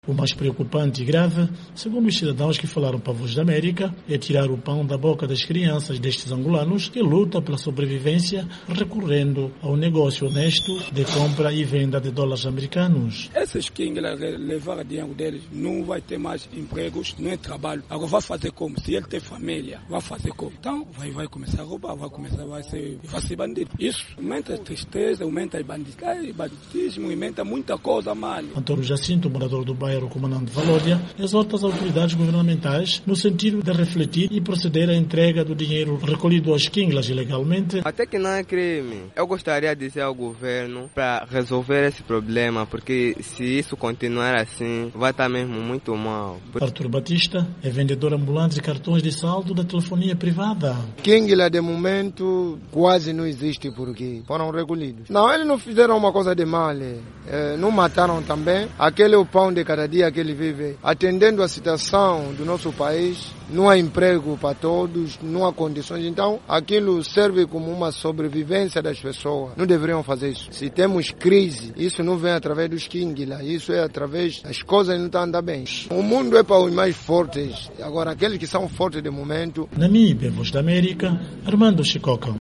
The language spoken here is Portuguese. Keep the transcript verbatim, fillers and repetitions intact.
O mais preocupante e grave, segundo os cidadãos que falaram para a Voz da América, é tirar o pão da boca das crianças destes angolanos que lutam pela sobrevivência recorrendo ao negócio honesto de compra e venda de dólares americanos. Esses que levaram dinheiro deles não vai ter mais empregos, não é trabalho. Agora vai fazer como? Se ele tem família, vai fazer como? Então vai, vai começar a roubar, vai começar vai ser, vai ser bandido. Isso aumenta a tristeza, aumenta a bandidagem, banditismo, aumenta muita coisa mal. Antônio Jacinto, morador do bairro Comandante Valódia, exorta as autoridades governamentais no sentido de refletir e proceder à entrega do dinheiro recolhido aos quinglas ilegalmente. Até que não é crime. Eu gostaria de dizer ao governo para resolver esse problema, porque se isso continuar assim, vai estar mesmo muito mal. Arthur Batista é vendedor ambulante de cartões de saldo da telefonia privada. Quingla, de momento, quase não existe porque foram recolhidos. Não, eles não fizeram uma coisa de mal. É, não mataram também. Aquele é o pão de cada dia que ele vive. Atendendo a situação do nosso país, não há emprego para todos, não há condições. Então, aquilo serve como uma sobrevivência das pessoas. Não deveriam fazer isso. Se temos crise, isso não vem através dos quinglas, isso é através das coisas que não estão andando bem. O mundo é para os mais fortes. Agora, aqueles que são fortes de momento... Namíbia, Voz da América, Armando Chicoca.